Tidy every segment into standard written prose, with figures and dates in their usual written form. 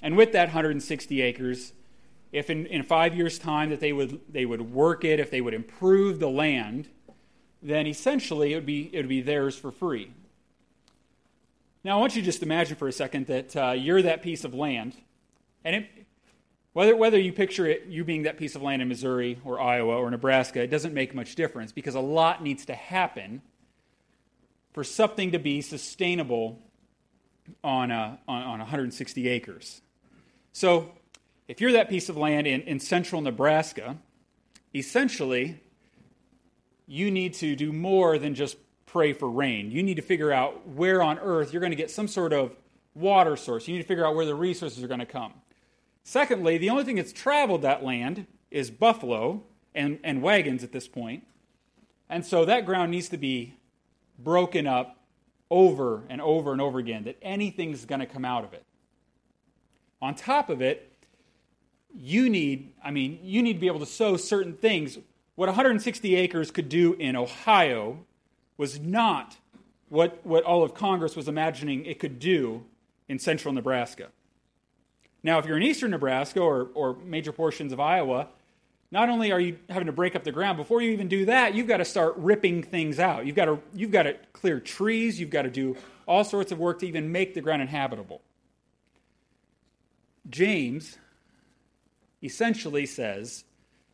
And with that 160 acres, if in 5 years' time that they would work it, if they would improve the land, then essentially it would be theirs for free. Now I want you to just imagine for a second that you're that piece of land, and whether you picture it, you being that piece of land in Missouri or Iowa or Nebraska, it doesn't make much difference because a lot needs to happen for something to be sustainable on 160 acres. So if you're that piece of land in central Nebraska, essentially you need to do more than just pray for rain. You need to figure out where on earth you're going to get some sort of water source. You need to figure out where the resources are going to come. Secondly, the only thing that's traveled that land is buffalo and wagons at this point. And so that ground needs to be broken up over and over and over again, that anything's going to come out of it. On top of it, you need to be able to sow certain things. What 160 acres could do in Ohio was not what all of Congress was imagining it could do in central Nebraska. Now, if you're in eastern Nebraska or major portions of Iowa, not only are you having to break up the ground, before you even do that, you've got to start ripping things out. You've got to clear trees. You've got to do all sorts of work to even make the ground inhabitable. James essentially says,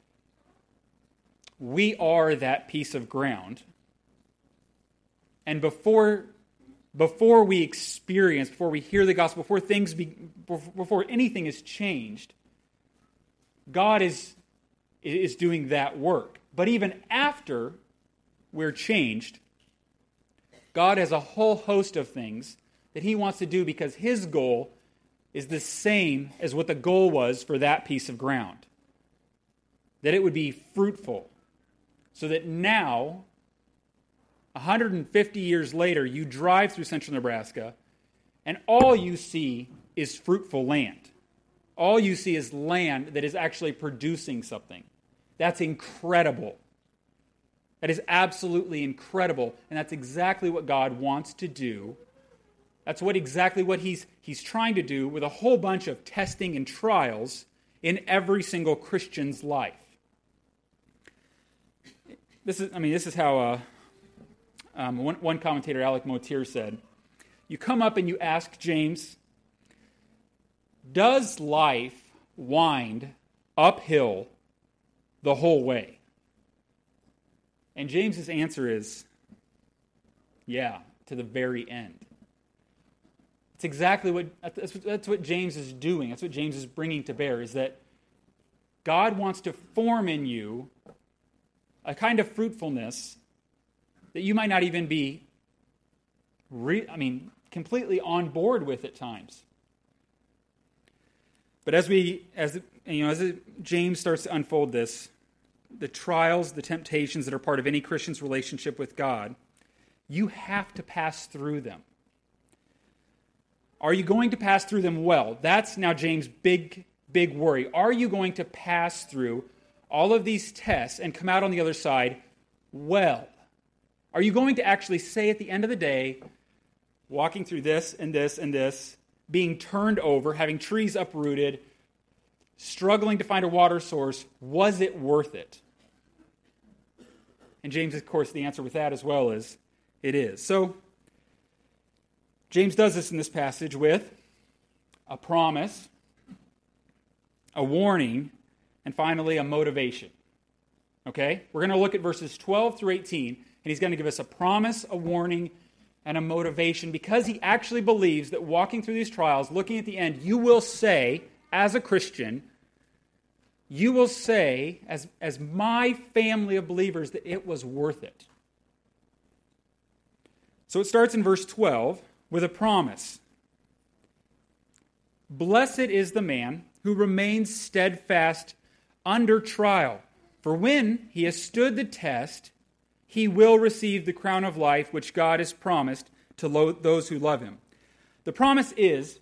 we are that piece of ground. And before we experience, before we hear the gospel, before anything is changed, God is doing that work. But even after we're changed, God has a whole host of things that he wants to do because his goal is the same as what the goal was for that piece of ground. That it would be fruitful. So that now, 150 years later, you drive through central Nebraska and all you see is fruitful land. All you see is land that is actually producing something. That's incredible. That is absolutely incredible. And that's exactly what God wants to do. That's exactly what he's trying to do with a whole bunch of testing and trials in every single Christian's life. This is how one commentator, Alec Motyer, said, you come up and you ask James, does life wind uphill the whole way? And James's answer is, yeah, to the very end. It's exactly that's what James is doing. That's what James is bringing to bear, is that God wants to form in you a kind of fruitfulness that you might not even be completely on board with at times. But as James starts to unfold this, the trials, the temptations that are part of any Christian's relationship with God, you have to pass through them. Are you going to pass through them well? That's now James' big worry. Are you going to pass through all of these tests and come out on the other side well? Are you going to actually say at the end of the day, walking through this and this and this, being turned over, having trees uprooted, struggling to find a water source, was it worth it? And James, of course, the answer with that as well is, it is. So, James does this in this passage with a promise, a warning, and finally a motivation. Okay? We're going to look at verses 12 through 18, and he's going to give us a promise, a warning, and a motivation, because he actually believes that walking through these trials, looking at the end, you will say, as a Christian, you will say, as my family of believers, that it was worth it. So it starts in verse 12 with a promise. Blessed is the man who remains steadfast under trial, for when he has stood the test, he will receive the crown of life which God has promised to those who love him. The promise is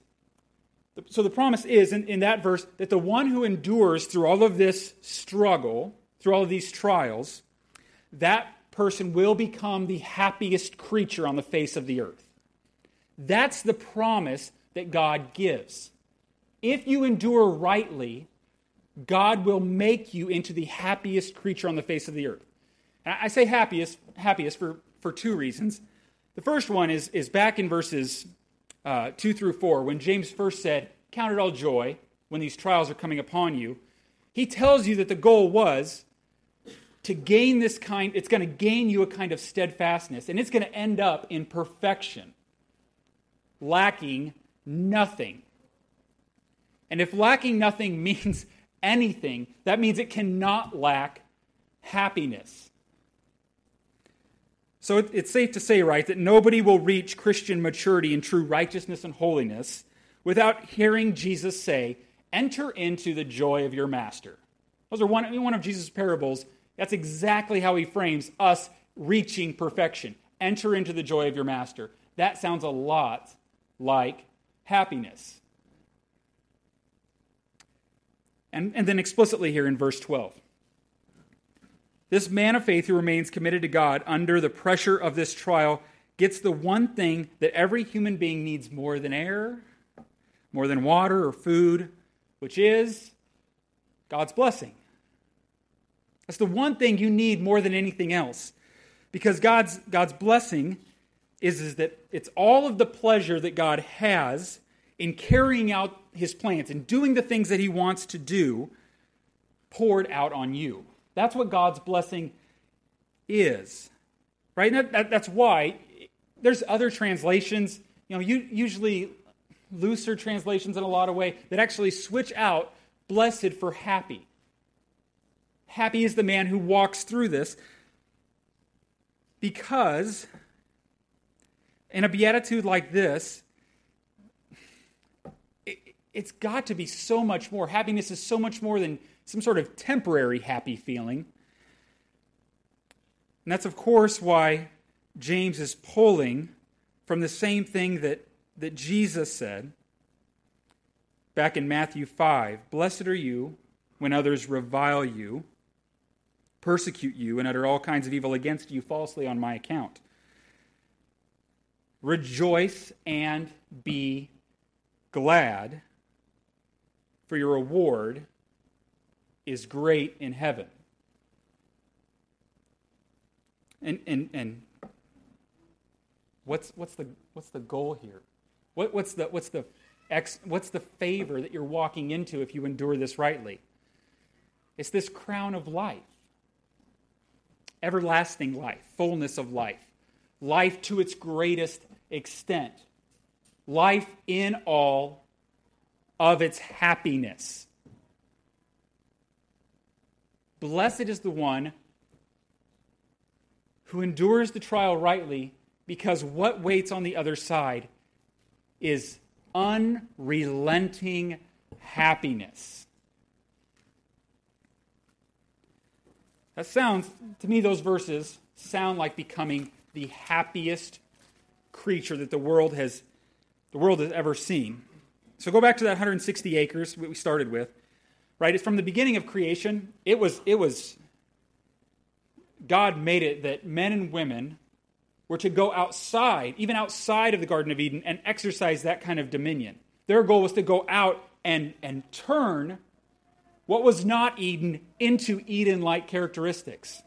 in that verse that the one who endures through all of this struggle, through all of these trials, that person will become the happiest creature on the face of the earth. That's the promise that God gives. if you endure rightly, God will make you into the happiest creature on the face of the earth. And I say happiest for two reasons. The first one is back in verses 2 through 4, when James first said, "Count it all joy when these trials are coming upon you." He tells you that the goal was to gain it's going to gain you a kind of steadfastness, and it's going to end up in perfection, lacking nothing. And if lacking nothing means anything, that means it cannot lack happiness. So it's safe to say, right, that nobody will reach Christian maturity in true righteousness and holiness without hearing Jesus say, "Enter into the joy of your master." Those are one of Jesus' parables. That's exactly how he frames us reaching perfection. Enter into the joy of your master. That sounds a lot like happiness. And then explicitly here in verse 12. This man of faith who remains committed to God under the pressure of this trial gets the one thing that every human being needs more than air, more than water or food, which is God's blessing. That's the one thing you need more than anything else. Because God's blessing is that it's all of the pleasure that God has in carrying out his plans and doing the things that he wants to do poured out on you. That's what God's blessing is. Right? And that's why there's other translations, usually looser translations in a lot of ways, that actually switch out blessed for happy. Happy is the man who walks through this, because in a beatitude like this, it's got to be so much more. Happiness is so much more than some sort of temporary happy feeling. And that's, of course, why James is pulling from the same thing that Jesus said back in Matthew 5. "Blessed are you when others revile you, persecute you, and utter all kinds of evil against you falsely on my account. Rejoice and be glad, for your reward is great in heaven." And what's the goal here? What's the favor that you're walking into if you endure this rightly? It's this crown of life. Everlasting life, fullness of life. Life to its greatest extent. Life in all of its happiness. Blessed is the one who endures the trial rightly, because what waits on the other side is unrelenting happiness. That sounds, to me, those verses sound like becoming the happiest creature that the world has ever seen. So go back to that 160 acres we started with. Right? It's from the beginning of creation. It was God made it that men and women were to go outside, even outside of the Garden of Eden, and exercise that kind of dominion. Their goal was to go out and turn what was not Eden into Eden-like characteristics.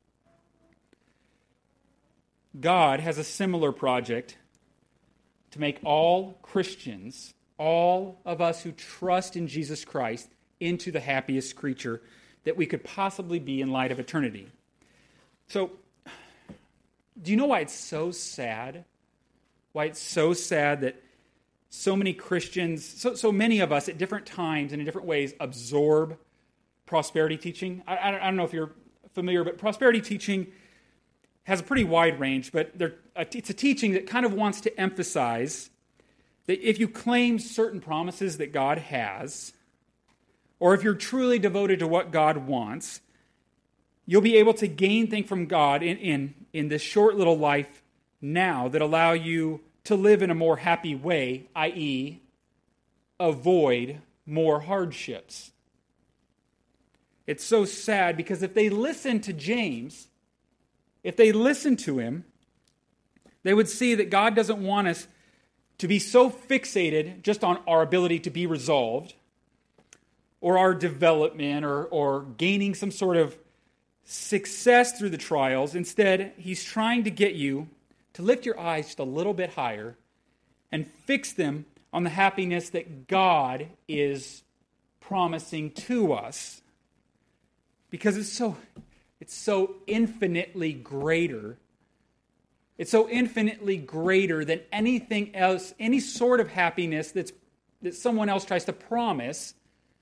God has a similar project to make all Christians, all of us who trust in Jesus Christ, into the happiest creature that we could possibly be in light of eternity. So, do you know why it's so sad? Why it's so sad that so many Christians, so many of us at different times and in different ways absorb prosperity teaching? I don't know if you're familiar, but prosperity teaching has a pretty wide range, but it's a teaching that kind of wants to emphasize that if you claim certain promises that God has, or if you're truly devoted to what God wants, you'll be able to gain things from God in this short little life now that allow you to live in a more happy way, i.e., avoid more hardships. It's so sad because if they listen to James, if they listen to him, they would see that God doesn't want us to be so fixated just on our ability to be resolved, or our development, or gaining some sort of success through the trials. Instead, he's trying to get you to lift your eyes just a little bit higher and fix them on the happiness that God is promising to us. Because it's so infinitely greater. It's so infinitely greater than anything else, any sort of happiness that someone else tries to promise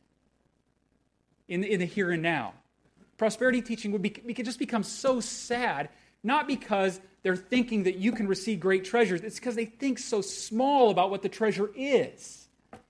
in the here and now. Prosperity teaching could just become so sad, not because they're thinking that you can receive great treasures. It's because they think so small about what the treasure is.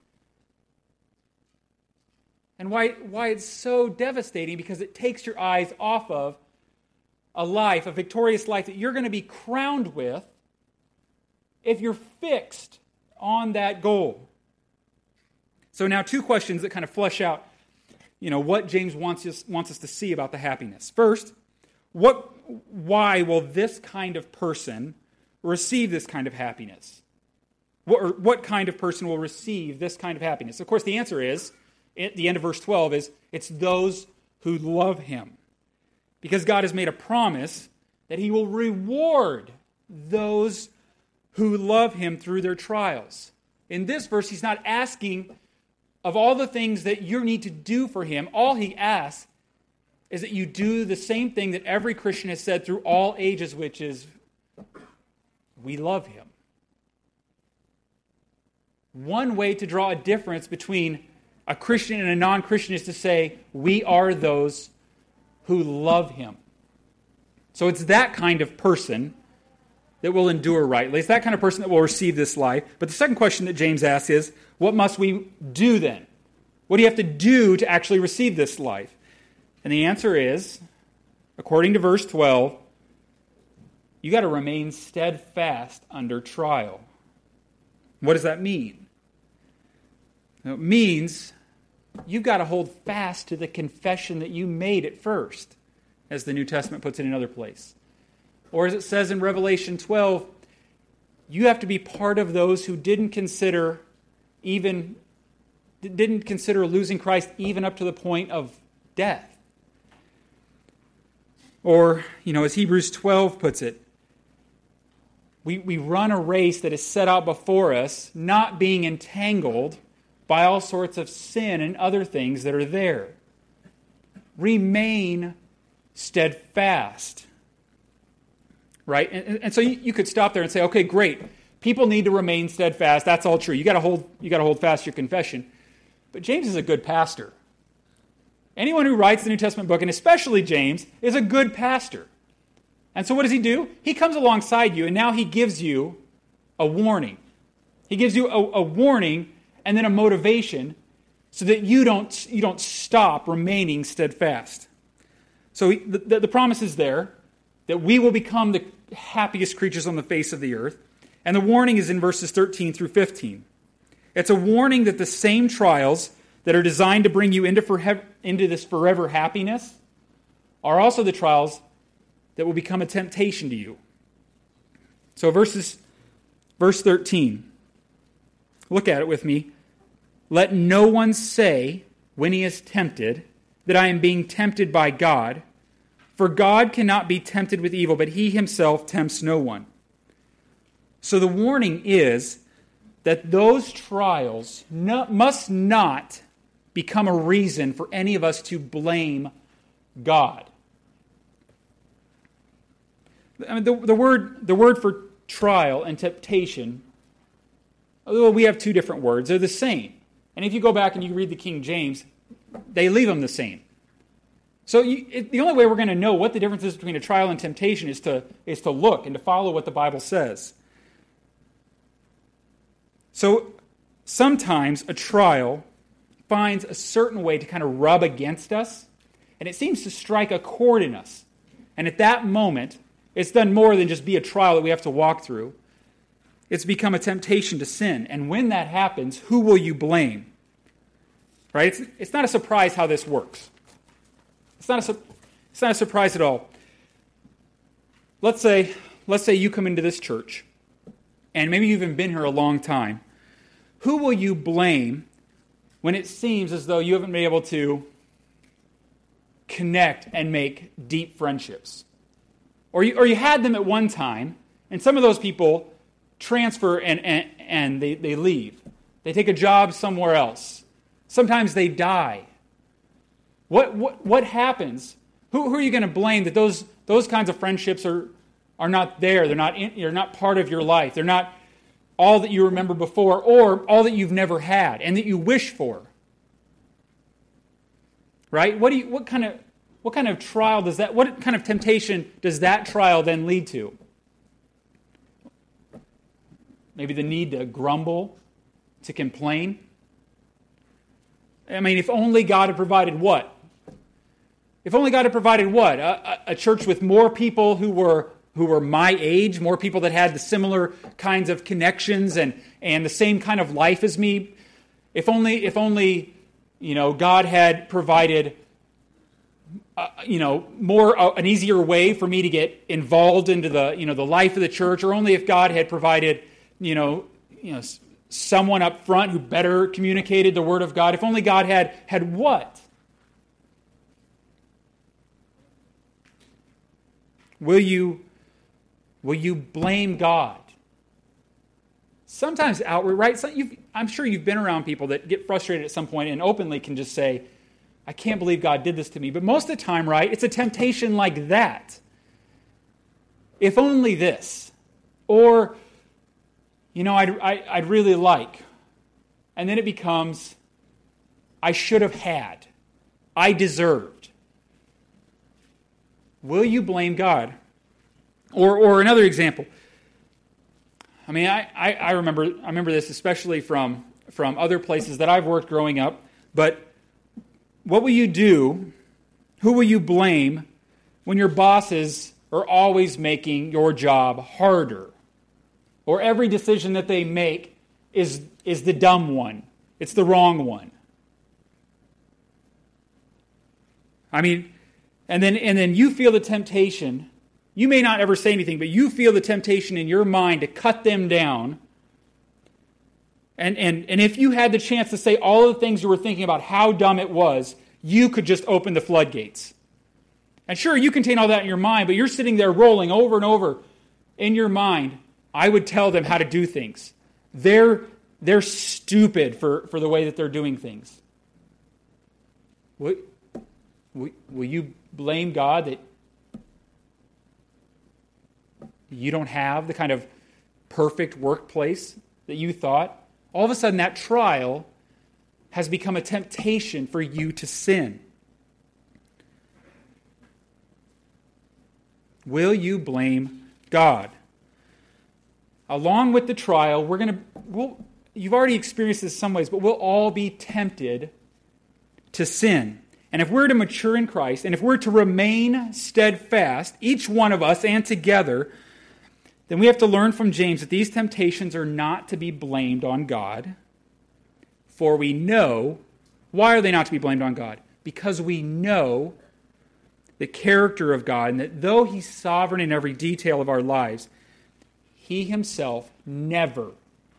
And why it's so devastating, because it takes your eyes off of a victorious life that you're going to be crowned with if you're fixed on that goal. So now 2 questions that kind of flesh out, what James wants us to see about the happiness. First, why will this kind of person receive this kind of happiness? What kind of person will receive this kind of happiness? Of course, the answer is, at the end of verse 12, it's those who love him. Because God has made a promise that he will reward those who love him through their trials. In this verse, he's not asking of all the things that you need to do for him. All he asks is that you do the same thing that every Christian has said through all ages, which is, we love him. One way to draw a difference between a Christian and a non-Christian is to say, we are those who love him. So it's that kind of person that will endure rightly. It's that kind of person that will receive this life. But the second question that James asks is, what must we do then? What do you have to do to actually receive this life? And the answer is, according to verse 12, you got to remain steadfast under trial. What does that mean? It means you've got to hold fast to the confession that you made at first, as the New Testament puts it in another place. Or as it says in Revelation 12, you have to be part of those who didn't consider losing Christ even up to the point of death. Or, as Hebrews 12 puts it, we run a race that is set out before us, not being entangled by all sorts of sin and other things that are there. Remain steadfast. Right? And so you could stop there and say, okay, great. People need to remain steadfast. That's all true. You got to hold fast your confession. But James is a good pastor. Anyone who writes the New Testament book, and especially James, is a good pastor. And so what does he do? He comes alongside you, and now he gives you a warning. He gives you a warning and then a motivation so that you don't stop remaining steadfast. So the promise is there that we will become the happiest creatures on the face of the earth. And the warning is in verses 13 through 15. It's a warning that the same trials that are designed to bring you into this forever happiness are also the trials that will become a temptation to you. So verse 13. Look at it with me. Let no one say when he is tempted that I am being tempted by God, for God cannot be tempted with evil, but he himself tempts no one. So the warning is that those trials must not become a reason for any of us to blame God. I mean, the word for trial and temptation, well, we have 2 different words. They're the same. And if you go back and you read the King James, they leave them the same. So the only way we're going to know what the difference is between a trial and temptation is to look and to follow what the Bible says. So sometimes a trial finds a certain way to kind of rub against us, and it seems to strike a chord in us. And at that moment, it's done more than just be a trial that we have to walk through. It's become a temptation to sin. And when that happens, who will you blame? Right? It's not a surprise how this works. It's not a surprise at all. Let's say you come into this church, and maybe you've even been here a long time, who will you blame when it seems as though you haven't been able to connect and make deep friendships? Or you had them at one time, and some of those people transfer and they leave. They take a job somewhere else. Sometimes they die. What happens? Who are you going to blame that those kinds of friendships are not there? They're not part of your life. They're not all that you remember before, or all that you've never had and that you wish for. Right? What kind of trial does that? What kind of temptation does that trial then lead to? Maybe the need to grumble, to complain. I mean, if only God had provided what? If only God had provided what? A church with more people who were my age, more people that had the similar kinds of connections and the same kind of life as me. If only God had provided more an easier way for me to get involved into the life of the church, or only if God had provided someone up front who better communicated the Word of God. If only God had what? Will you blame God? Sometimes outward, right? I'm sure you've been around people that get frustrated at some point and openly can just say, I can't believe God did this to me. But most of the time, right, it's a temptation like that. If only this. Or, I'd really like. And then it becomes, I should have had. I deserved. Will you blame God? Or another example. I mean, I remember this especially from other places that I've worked growing up. But what will you do? Who will you blame when your bosses are always making your job harder? Or every decision that they make is the dumb one. It's the wrong one. I mean, and then you feel the temptation. You may not ever say anything, but you feel the temptation in your mind to cut them down. And if you had the chance to say all of the things you were thinking about how dumb it was, you could just open the floodgates. And sure, you contain all that in your mind, but you're sitting there rolling over and over in your mind. I would tell them how to do things. They're stupid for the way that they're doing things. Will you blame God that you don't have the kind of perfect workplace that you thought? All of a sudden, that trial has become a temptation for you to sin. Will you blame God? Along with the trial, you've already experienced this in some ways, but we'll all be tempted to sin. And if we're to mature in Christ, and if we're to remain steadfast, each one of us and together, then we have to learn from James that these temptations are not to be blamed on God. For we know, why are they not to be blamed on God? Because we know the character of God, and that though He's sovereign in every detail of our lives, He Himself never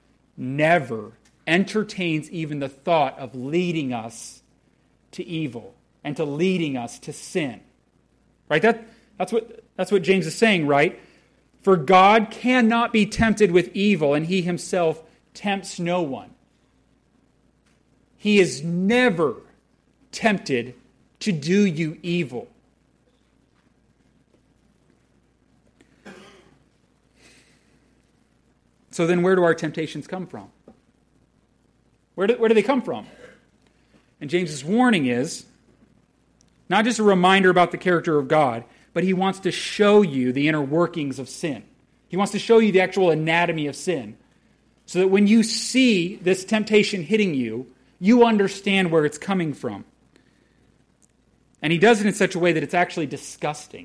entertains even the thought of leading us to evil and to leading us to sin. Right? That's what James is saying, right? For God cannot be tempted with evil, and He Himself tempts no one. He is never tempted to do you evil. So then where do our temptations come from? Where do they come from? And James's warning is not just a reminder about the character of God, but he wants to show you the inner workings of sin. He wants to show you the actual anatomy of sin, so that when you see this temptation hitting you, you understand where it's coming from. And he does it in such a way that it's actually disgusting.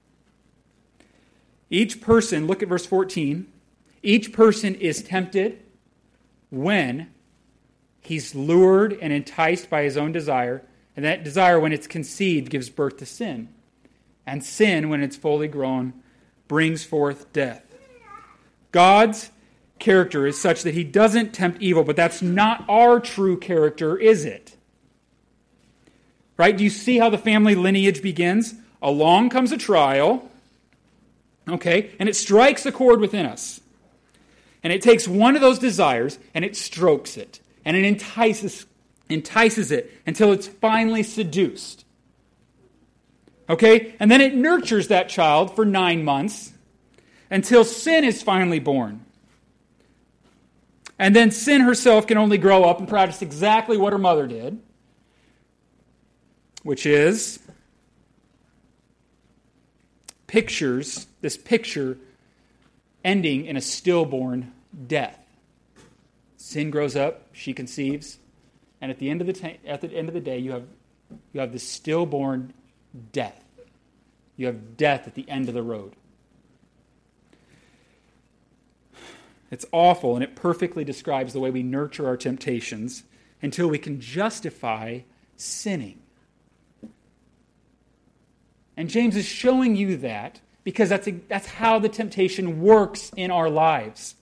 Each person, look at verse 14, each person is tempted when he's lured and enticed by his own desire, and that desire, when it's conceived, gives birth to sin. And sin, when it's fully grown, brings forth death. God's character is such that he doesn't tempt evil, but that's not our true character, is it? Right? Do you see how the family lineage begins? Along comes a trial, okay, and it strikes a chord within us. And it takes one of those desires and it strokes it, and it entices it until it's finally seduced. Okay? And then it nurtures that child for 9 months until sin is finally born. And then sin herself can only grow up and practice exactly what her mother did, which is this picture ending in a stillborn death. Sin grows up, she conceives, and at the end of the day, you have this stillborn death. You have death at the end of the road. It's awful, and it perfectly describes the way we nurture our temptations until we can justify sinning. And James is showing you that because that's how the temptation works in our lives.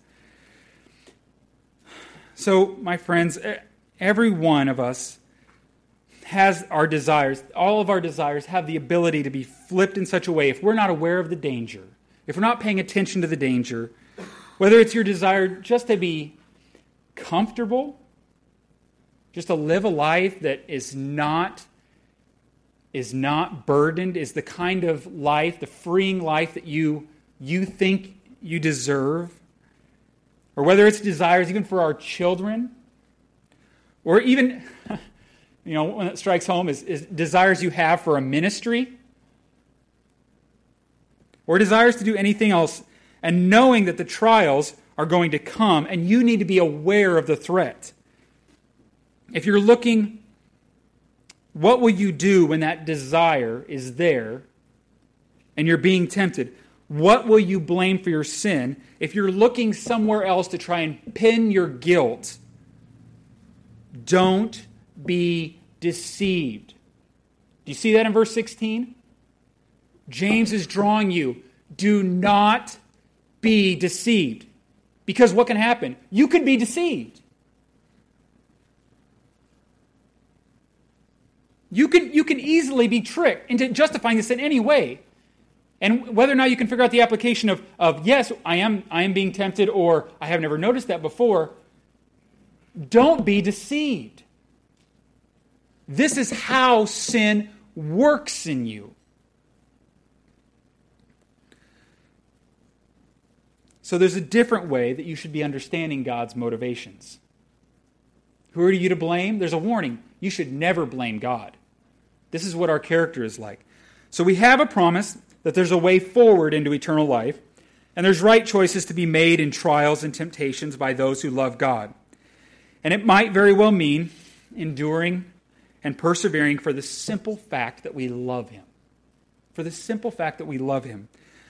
So, my friends, every one of us has our desires. All of our desires have the ability to be flipped in such a way, if we're not aware of the danger, if we're not paying attention to the danger, whether it's your desire just to be comfortable, just to live a life that is not burdened, is the kind of life, the freeing life that you think you deserve, or whether it's desires even for our children, or even, when it strikes home, is desires you have for a ministry, or desires to do anything else, and knowing that the trials are going to come, and you need to be aware of the threat. If you're looking, what will you do when that desire is there and you're being tempted? What will you blame for your sin if you're looking somewhere else to try and pin your guilt? Don't be deceived. Do you see that in verse 16? James is drawing you. Do not be deceived. Because what can happen? You could be deceived. You can easily be tricked into justifying this in any way. And whether or not you can figure out the application of yes, I am being tempted, or I have never noticed that before, don't be deceived. This is how sin works in you. So there's a different way that you should be understanding God's motivations. Who are you to blame? There's a warning. You should never blame God. This is what our character is like. So we have a promise that there's a way forward into eternal life, and there's right choices to be made in trials and temptations by those who love God. And it might very well mean enduring and persevering for the simple fact that we love Him. For the simple fact that we love Him.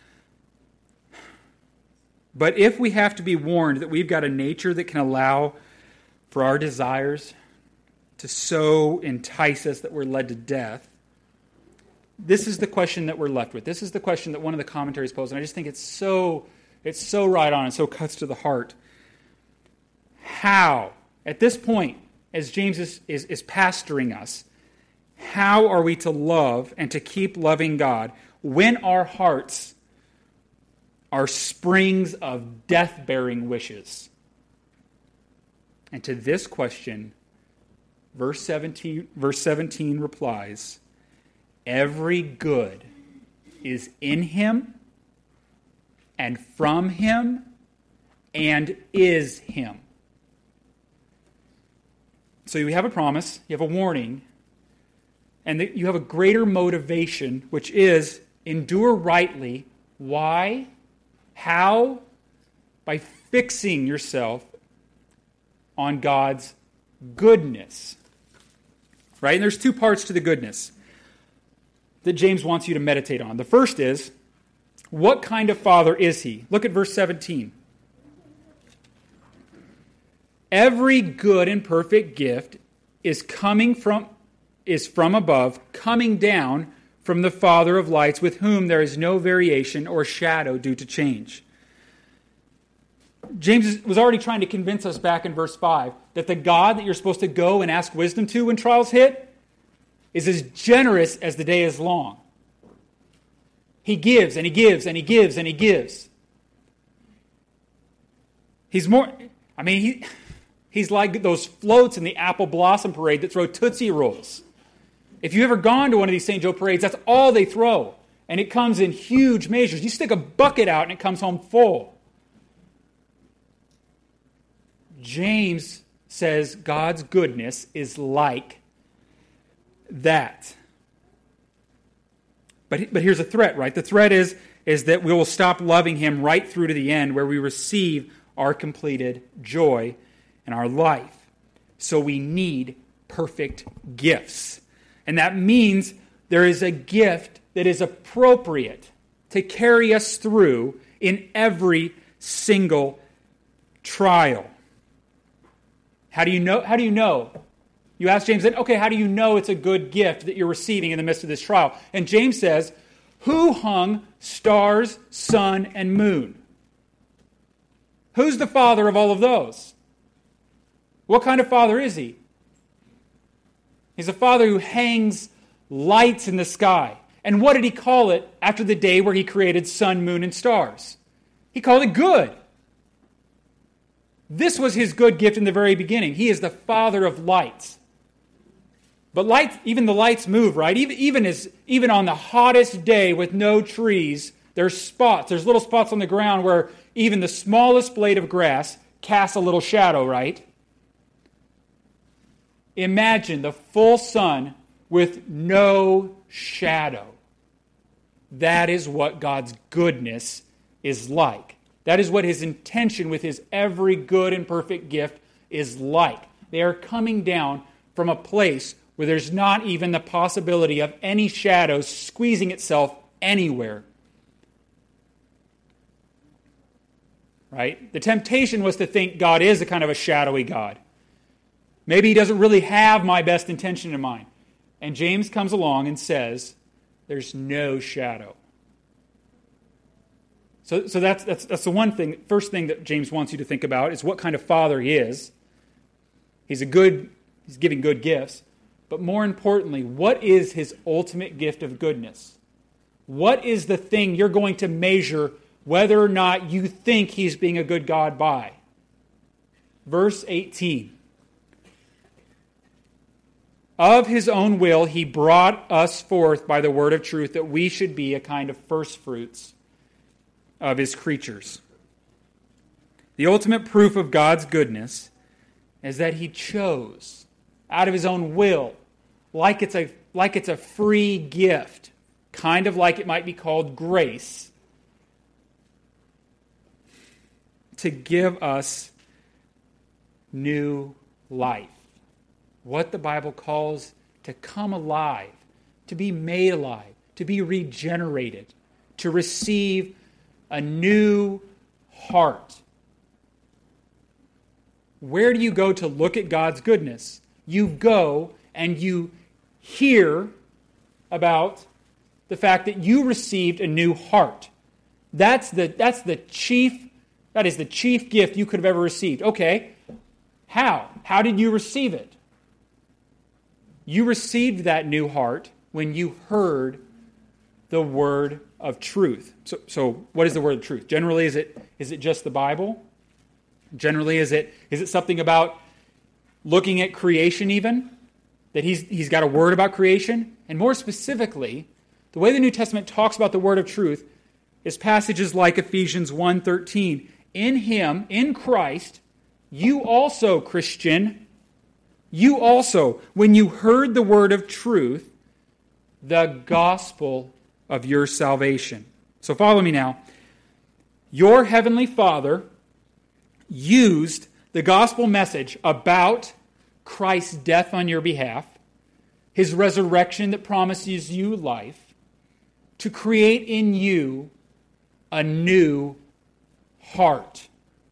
But if we have to be warned that we've got a nature that can allow for our desires to so entice us that we're led to death, this is the question that we're left with. This is the question that one of the commentaries posed, and I just think it's so right on and so cuts to the heart. How, at this point, as James is pastoring us, how are we to love and to keep loving God when our hearts are springs of death-bearing wishes? And to this question, verse 17 replies, every good is in Him and from Him and is Him. So you have a promise, you have a warning, and you have a greater motivation, which is endure rightly. Why? How? By fixing yourself on God's goodness. Right? And there's two parts to the goodness that James wants you to meditate on. The first is, what kind of Father is He? Look at verse 17. Every good and perfect gift is from above, coming down from the Father of lights, with whom there is no variation or shadow due to change. James was already trying to convince us back in verse 5 that the God that you're supposed to go and ask wisdom to when trials hit is as generous as the day is long. He gives and he gives and he gives and he gives. He's like those floats in the Apple Blossom Parade that throw Tootsie Rolls. If you've ever gone to one of these St. Joe parades, that's all they throw. And it comes in huge measures. You stick a bucket out and it comes home full. James says God's goodness is like that. But here's a threat, right? The threat is that we will stop loving him right through to the end where we receive our completed joy in our life. So we need perfect gifts. And that means there is a gift that is appropriate to carry us through in every single trial. How do you know? You ask James, okay, how do you know it's a good gift that you're receiving in the midst of this trial? And James says, who hung stars, sun, and moon? Who's the father of all of those? What kind of father is he? He's a father who hangs lights in the sky. And what did he call it after the day where he created sun, moon, and stars? He called it good. This was his good gift in the very beginning. He is the father of lights. But lights, even the lights move, right? Even on the hottest day with no trees, there's spots. There's little spots on the ground where even the smallest blade of grass casts a little shadow, right? Imagine the full sun with no shadow. That is what God's goodness is like. That is what his intention with his every good and perfect gift is like. They are coming down from a place where there's not even the possibility of any shadow squeezing itself anywhere. Right? The temptation was to think God is a kind of a shadowy God. Maybe he doesn't really have my best intention in mind. And James comes along and says, there's no shadow. So that's the one thing, first thing that James wants you to think about is what kind of father he is. He's giving good gifts. But more importantly, what is his ultimate gift of goodness? What is the thing you're going to measure whether or not you think he's being a good God by? Verse 18. Of his own will, he brought us forth by the word of truth that we should be a kind of first fruits of his creatures. The ultimate proof of God's goodness is that he chose out of his own will, like it's a free gift, kind of like it might be called grace, to give us new life. What the Bible calls to come alive, to be made alive, to be regenerated, to receive a new heart. Where do you go to look at God's goodness? You go and you hear about the fact that you received a new heart. That is the chief gift you could have ever received. Okay, how? How did you receive it? You received that new heart when you heard the word of truth. So what is the word of truth? Generally, is it just the Bible? Generally, is it something about looking at creation even? That he's got a word about creation? And more specifically, the way the New Testament talks about the word of truth is passages like Ephesians 1:13. In him, in Christ, you also, Christian, you also, when you heard the word of truth, the gospel of your salvation. So follow me now. Your heavenly Father used the gospel message about Christ's death on your behalf, his resurrection that promises you life, to create in you a new heart.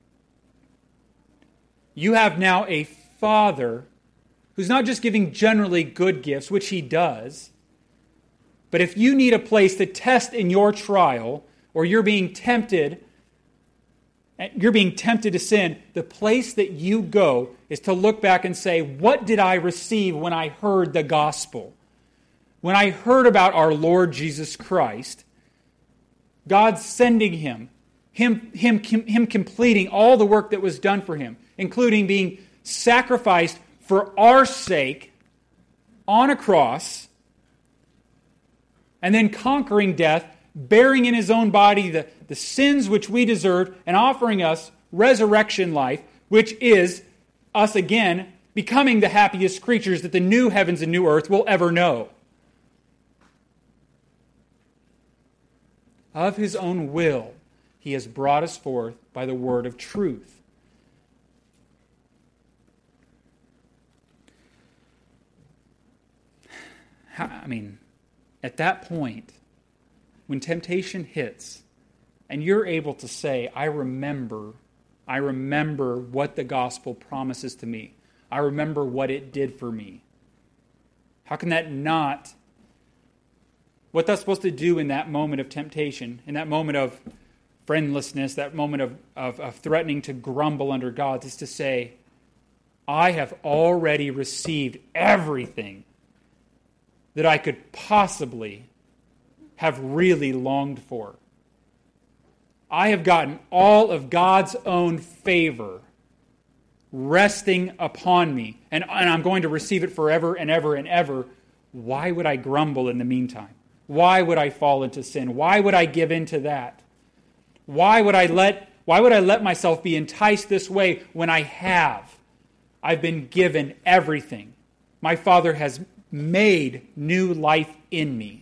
You have now a Father who's not just giving generally good gifts, which he does, but if you need a place to test in your trial, or you're being tempted and you're being tempted to sin, the place that you go is to look back and say, what did I receive when I heard the gospel? When I heard about our Lord Jesus Christ, God sending him completing all the work that was done for him, including being sacrificed for our sake on a cross, and then conquering death, bearing in his own body the sins which we deserved, and offering us resurrection life, which is us again becoming the happiest creatures that the new heavens and new earth will ever know. Of his own will, he has brought us forth by the word of truth. At that point, when temptation hits, and you're able to say, I remember what the gospel promises to me. I remember what it did for me. How can that not... What that's supposed to do in that moment of temptation, in that moment of friendlessness, that moment of threatening to grumble under God, is to say, I have already received everything that I could possibly have really longed for. I have gotten all of God's own favor resting upon me, and I'm going to receive it forever and ever and ever. Why would I grumble in the meantime? Why would I fall into sin? Why would I give in to that? Why would I let myself be enticed this way when I've been given everything. My Father has made new life in me.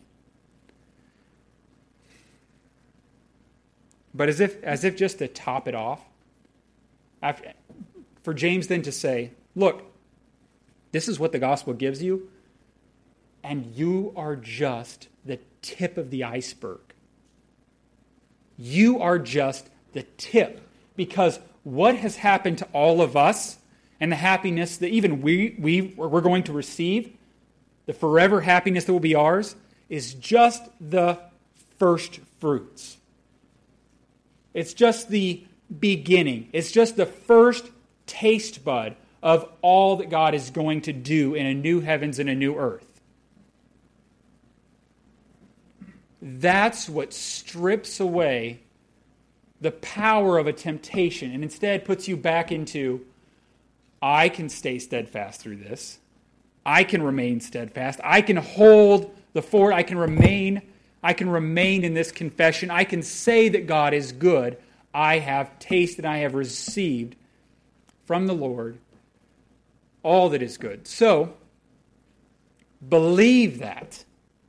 But as if just to top it off, for James then to say, look, this is what the gospel gives you, and you are just the tip of the iceberg. You are just the tip, because what has happened to all of us and the happiness that even we're going to receive, the forever happiness that will be ours, is just the first fruits. It's just the beginning. It's just the first taste bud of all that God is going to do in a new heavens and a new earth. That's what strips away the power of a temptation and instead puts you back into, I can stay steadfast through this. I can remain steadfast. I can hold the fort. I can remain in this confession. I can say that God is good. I have tasted, I have received from the Lord all that is good. So, believe that.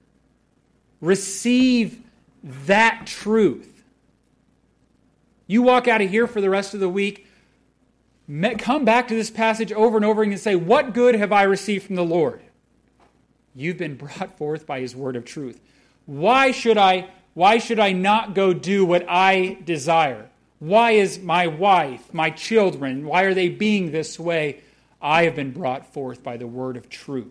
Receive that truth. You walk out of here for the rest of the week, come back to this passage over and over again and say, what good have I received from the Lord? You've been brought forth by his word of truth. Why should I not go do what I desire? Why is my wife, my children, why are they being this way? I have been brought forth by the word of truth.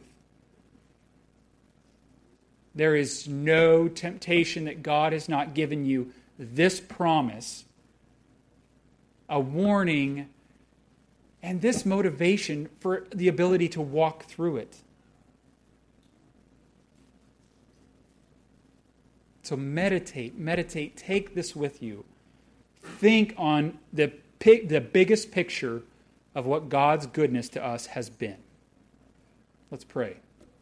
There is no temptation that God has not given you this promise, a warning, and this motivation for the ability to walk through it. So meditate, take this with you. Think on the biggest picture of what God's goodness to us has been. Let's pray.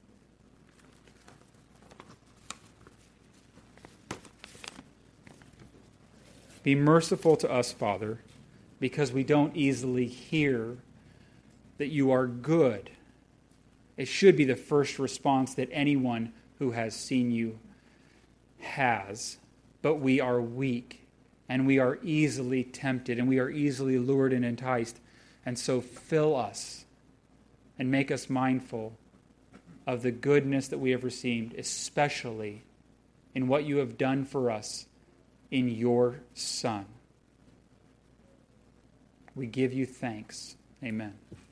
Be merciful to us, Father, because we don't easily hear that you are good. It should be the first response that anyone who has seen you has. But we are weak, and we are easily tempted, and we are easily lured and enticed. And so fill us and make us mindful of the goodness that we have received, especially in what you have done for us in your Son. We give you thanks. Amen.